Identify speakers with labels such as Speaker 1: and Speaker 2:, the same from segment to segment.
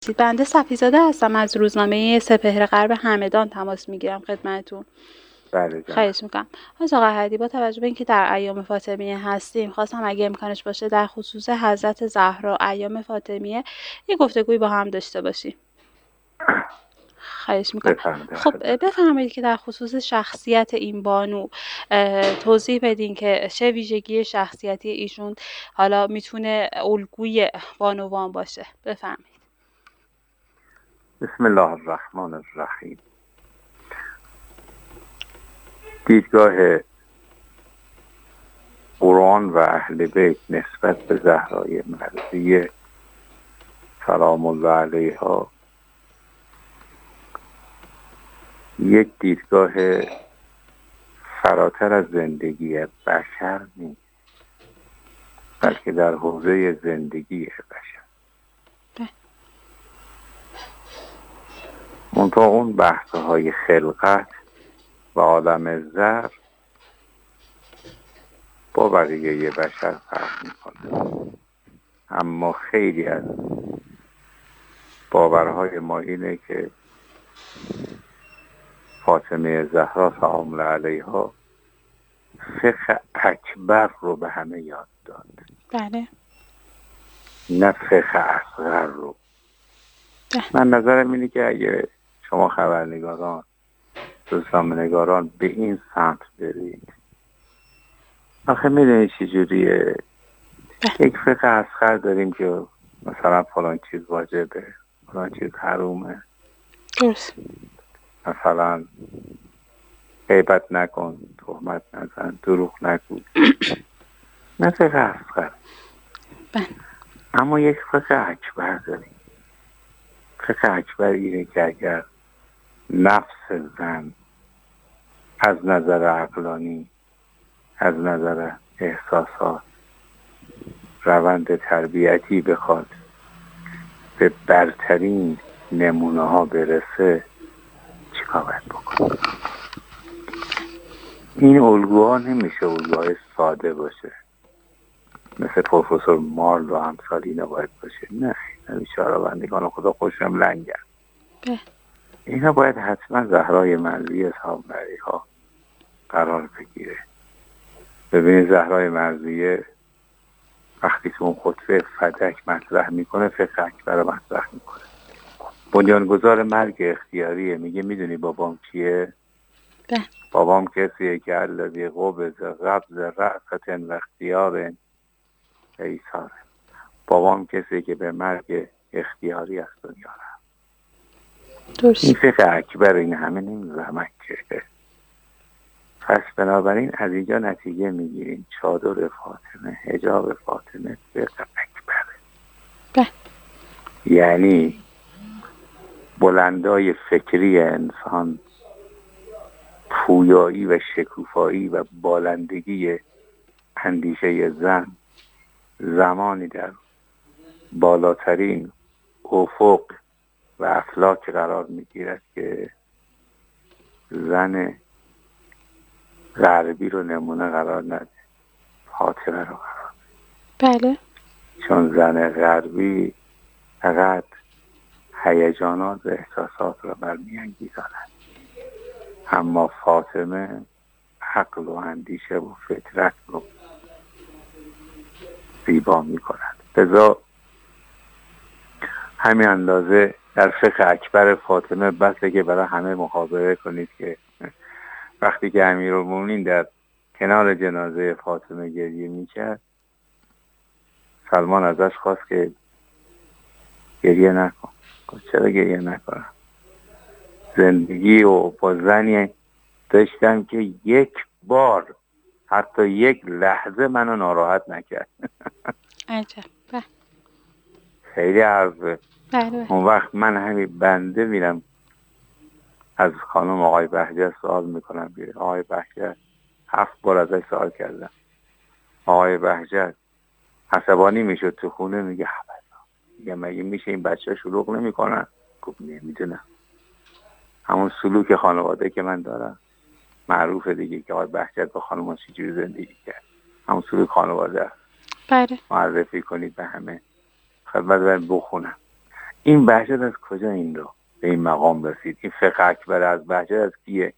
Speaker 1: بنده صفیزاده هستم از روزنامه سپهر غرب همدان تماس میگیرم خدمتتون.
Speaker 2: بله جان.
Speaker 1: خواهش میکنم. آقا هدی، با توجه به اینکه در ایام فاطمیه هستیم خواستم اگه امکانش باشه در خصوص حضرت زهرا ایام فاطمیه یه گفتگویی با هم داشته باشیم. خواهش میکنم. خب بفرمایید که در خصوص شخصیت این بانو توضیح بدین که چه ویژگی شخصیتی ایشون حالا میتونه الگوی بانوان باشه. بفرمایید.
Speaker 2: بسم الله الرحمن الرحیم. دیدگاه قرآن و اهل بیت نسبت به زهرای مرضیه سلام الله علیها یک دیدگاه فراتر از زندگی بشر نیست، بلکه در حوزه زندگی بشر. منتها اون بحث‌های خلقت و عالم زر با بقیه بشر فرق میکنه، اما خیلی از باورهای ما اینه که فاطمه زهرا سلام الله علیها فقه اکبر رو به همه یاد داد.
Speaker 1: بله.
Speaker 2: نه فقه اصغر رو. من نظرم اینه که اگه شما خبرنگاران روزنامه‌نگاران به این سمت برید، آخه میدونید چجوریه؟ یک فقه اصغر داریم که مثلا فلان چیز واجبه، فلان چیز حرومه.
Speaker 1: درست.
Speaker 2: مثلا غیبت نکن، تهمت نزن، دروغ نگو. نه فقه اصغر. اما یک فقه اکبر داریم. فقه اکبر اینه که اگر نفس زن از نظر عقلانی، از نظر احساسات، روند تربیتی بخواد به برترین نمونه ها برسه، چیکار باید بکنه؟ این الگوها نمیشه الگوهای ساده باشه مثل پروفسور مارل و امثال اینا باید باشه. نه، بیچاره‌بندگان خدا خوشم لنگن. اینا باید حتما زهرای مرضیه سلام علیها قرار بگیره. ببینید زهرای مرضیه وقتی که اون خطبه فدک مطرح میکنه فقه اکبر رو مطرح میکنه. بنیانگذار مرگ اختیاریه. میگه میدونی بابام کیه؟ بابام کسیه که الذی قبض رأست و اختیار ایثار. بابام کسیه که به مرگ اختیاری از دنیا رفت. این فقه اکبر این همه نمی‌فهمن که. پس بنابراین از اینجا نتیجه میگیریم چادر فاطمه، حجاب فاطمه فقه اکبره. یعنی بلندای فکری انسان، پویایی و شکوفایی و بالندگی اندیشه زن زمانی در بالاترین افق و افلاک قرار میگیرد که زن غربی رو نمونه قرار نده، فاطمه رو قرار
Speaker 1: نده. بله.
Speaker 2: چون زن غربی فقط هیجانات و احساسات رو برمی‌انگیزاند، اما فاطمه عقل و اندیشه و فطرت رو زیبا می‌کند. لذا همین اندازه در فقه اکبر فاطمه بسه که برای همه مخابره کنید که وقتی که امیرالمومنین در کنار جنازه فاطمه گریه میکرد، سلمان ازش خواست که گریه نکن. چرا گریه نکنم؟ زندگی و با زنی داشتم که یک بار حتی یک لحظه منو ناراحت نکرد.
Speaker 1: عجب.
Speaker 2: خیلی عرضه.
Speaker 1: بله.
Speaker 2: اون وقت من همین بنده میرم از خانم آقای بهجت سوال میکنم. آقای بهجت 7 بار ازش سوال کردم. آقای بهجت عصبانی میشد تو خونه، میگه مگه میشه این بچه ها شلوغ نمیکنن؟ خب نمیدونم. همون سلوک خانواده که من دارم معروفه دیگه که آقای بهجت با خانوما چجوری زندگی کرد. همون سلوک خانواده است.
Speaker 1: بله.
Speaker 2: معرفی کنید به همه. خدمت من بخونم. این بهجت از کجا این رو به این مقام رسید؟ این فقه اکبر از بهجت از کیه؟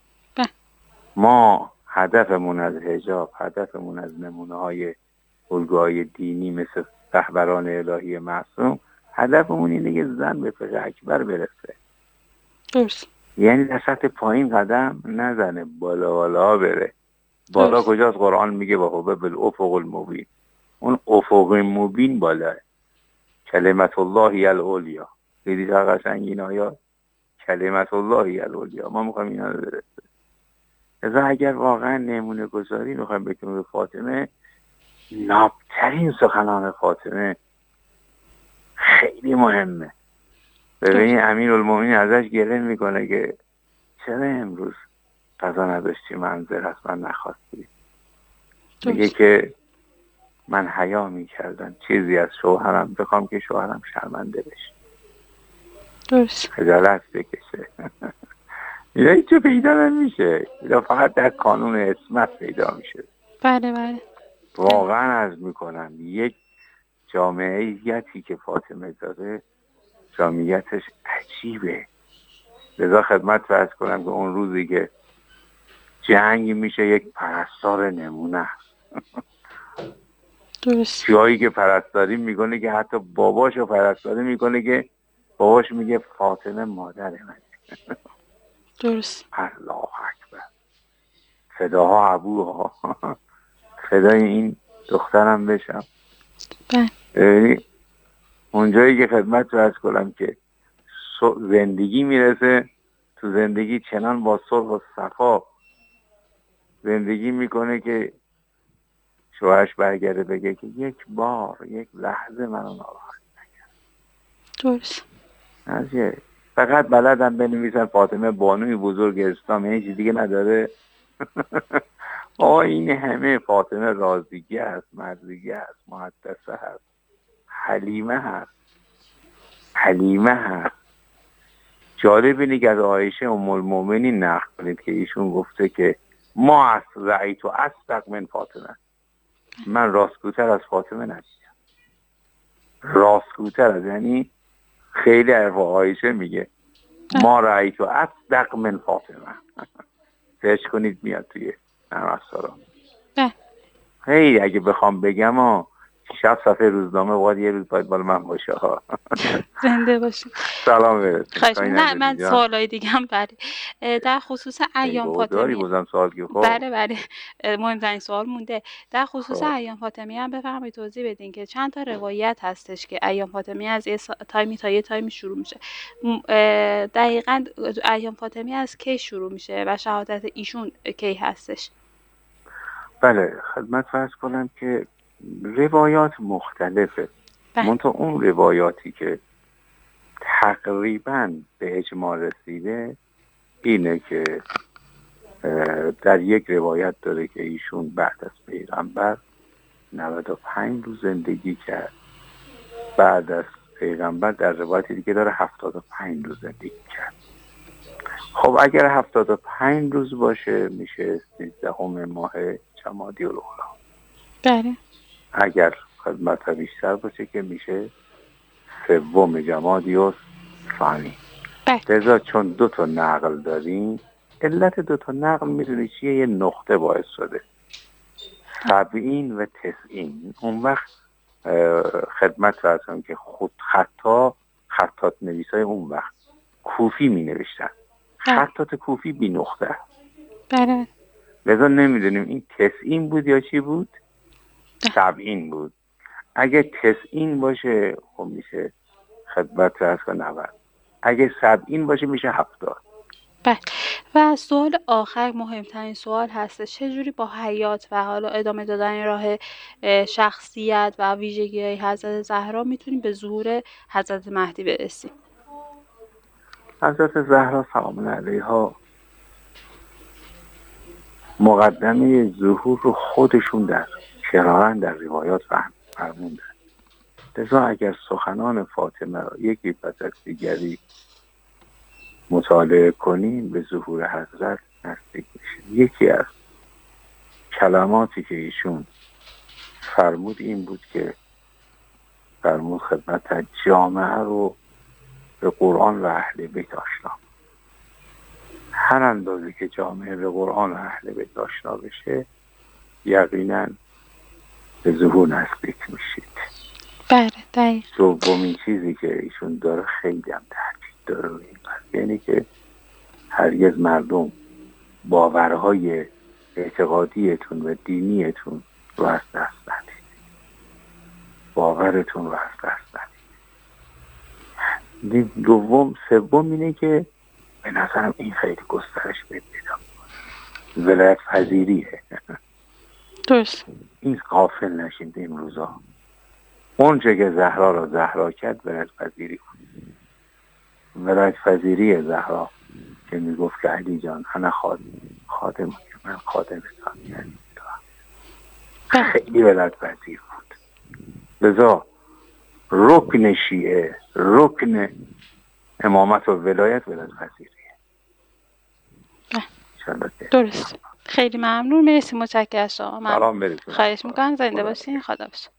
Speaker 2: ما هدفمون از حجاب، هدفمون از نمونه های الگوهای دینی مثل رهبران الهی معصوم، هدفمون اینه که زن به فقه اکبر برسه.
Speaker 1: درست.
Speaker 2: یعنی در سطح پایین قدم نزنه، بالا بره. بالا کجاست؟ قرآن میگه و هو بالافق المبین. اون افق مبین بالاه. کلمت الله العلیا. دیدی چه قشنگ این آیات؟ کلمت الله العلیا. ما میخوایم اینا رو برسه. لذا اگر واقعا نمونه گذاری میخوایم بکنیم به فاطمه، نابترین سخنان فاطمه خیلی مهمه. ببینید امیرالمومنین ازش گله میکنه که چرا امروز قضا نداشتی، منظر هست من نخواستی. میگه که من حیا میکردم چیزی از شوهرم بخوام که شوهرم شرمنده بشه،
Speaker 1: درست،
Speaker 2: خجالت بکشه. اینا هیچو پیدا نمیشه، اینا فقط در قانون عصمت پیدا میشه.
Speaker 1: بله.
Speaker 2: واقعا عرض میکنم یک جامعیتی که فاطمه داره جامعیتش عجیبه. لذا خدمت فرض کنم که اون روزی که جنگ میشه یک پرستار نمونه است.
Speaker 1: درست.
Speaker 2: جایی که پرستاری میکنه که حتی باباشو پرستاری میکنه که باباش میگه فاطمه مادر من.
Speaker 1: درست.
Speaker 2: الله اکبر. فداها ابوها. فدای این دخترم بشم. بله. اونجایی که خدمت فرض کنم که زندگی میرسه، تو زندگی چنان با صلح و صفا زندگی میکنه که شوهرش برگرده بگه که یک بار یک لحظه منو ناراحت نکرد.
Speaker 1: درست.
Speaker 2: نزیه فقط بلدم بنویسن فاطمه بانوی بزرگ اسلام، یعنی چیز دیگه نداره. این همه فاطمه رازیگه هست، مرزیگه هست، محدثه هست، حلیمه هست. جالب اینه که از عایشه ام المؤمنین نقل کنید که ایشون گفته که ما رأیت اصدق من فاطمه، من راستگوتر از فاطمه ندیدم. راستگوتر از، یعنی خیلی عرفا. عایشه میگه ما رأیت اصدق من فاطمه. سرچ کنید میاد توی نرم افزارا. خیلی اگه بخوام بگم 6 صفحه روزنامه باید یه روز باید بالا من باشه ها.
Speaker 1: زنده باشید.
Speaker 2: سلام برسید.
Speaker 1: نه من سوالای دیگه هم در خصوص ایام فاطمیه. بله مهمترین سوال مونده. در خصوص ایام فاطمیه هم بفرمایید توضیح بدین که چند تا روایت هستش که ایام فاطمیه از یه تایمی تا یه تایمی شروع میشه. دقیقاً ایام فاطمیه از کی شروع میشه و شهادت ایشون کی هستش؟
Speaker 2: بله خدمت فرض کنم که روایات مختلفه. منتها اون روایاتی که تقریباً به اجماع رسیده اینه که در یک روایت داره که ایشون بعد از پیغمبر 95 روز زندگی کرد. بعد از پیغمبر در روایت دیگه داره 75 روز زندگی کرد. خب اگر 75 روز باشه میشه 13 ماه جمادی الاولی.
Speaker 1: بله.
Speaker 2: اگر خدمت بیشتر باشه که میشه 3 جمادی الثانی. لذا چون 2 تا نقل داریم، علت 2 تا نقل میدونی چیه؟ یه نقطه باعث شده 70 و 90. اون وقت خدمت فرضم که خود خطات نویسای اون وقت کوفی می نوشتن. خطات کوفی بی نقطه.
Speaker 1: بله.
Speaker 2: لذا نمیدونیم این 90 بود یا چی بود؟ 70 بود. اگه 90 باشه خب میشه خدمت فرض 90. اگه 70 باشه میشه 70.
Speaker 1: بله. و سوال آخر مهمترین سوال هست، چجوری با حیات و حالا ادامه دادن راه شخصیت و ویژگی‌های حضرت زهرا میتونیم به ظهور حضرت مهدی برسیم؟
Speaker 2: حضرت زهرا سلام علیها مقدمه ظهور رو خودشون در کرارن در روایات فرموندن. لذا اگر سخنان فاطمه را یکی پس از دیگری مطالعه کنیم به ظهور حضرت نزدیک میشیم. یکی از کلماتی که ایشون فرمود این بود که فرمود خدمت جامعه رو به قرآن و اهل بیت آشنا. هر اندازه که جامعه به قرآن و اهل بیت آشنا بشه یقینا به ظهور نزدیک میشید.
Speaker 1: بله دقیقا.
Speaker 2: دومین چیزی که ایشون داره خیلی هم تاکید داره روی این قضیه، یعنی که هرگز مردم باورهای اعتقادیتون و دینیتون رو از دست ندید. باورتون رو از دست ندید. سوم اینه که به نظرم این خیلی گسترش پیدا می‌کنه. ولایت پذیریه.
Speaker 1: درست.
Speaker 2: این غافل نشید این روزا. اون چه که زهرا را زهرا کرد ولایت پذیری بود. ولایت پذیری زهرا که میگفت که علی جان انا خادم من خادم تان، خیلی ولایت پذیر بود. لذا رکن شیعه، رکن امامت و ولایت پذیریه.
Speaker 1: درست. خیلی ممنون. مرسی، متشکرم شما.
Speaker 2: سلام برسونم.
Speaker 1: خواهش میکنم. زنده باشین. خدا باشین.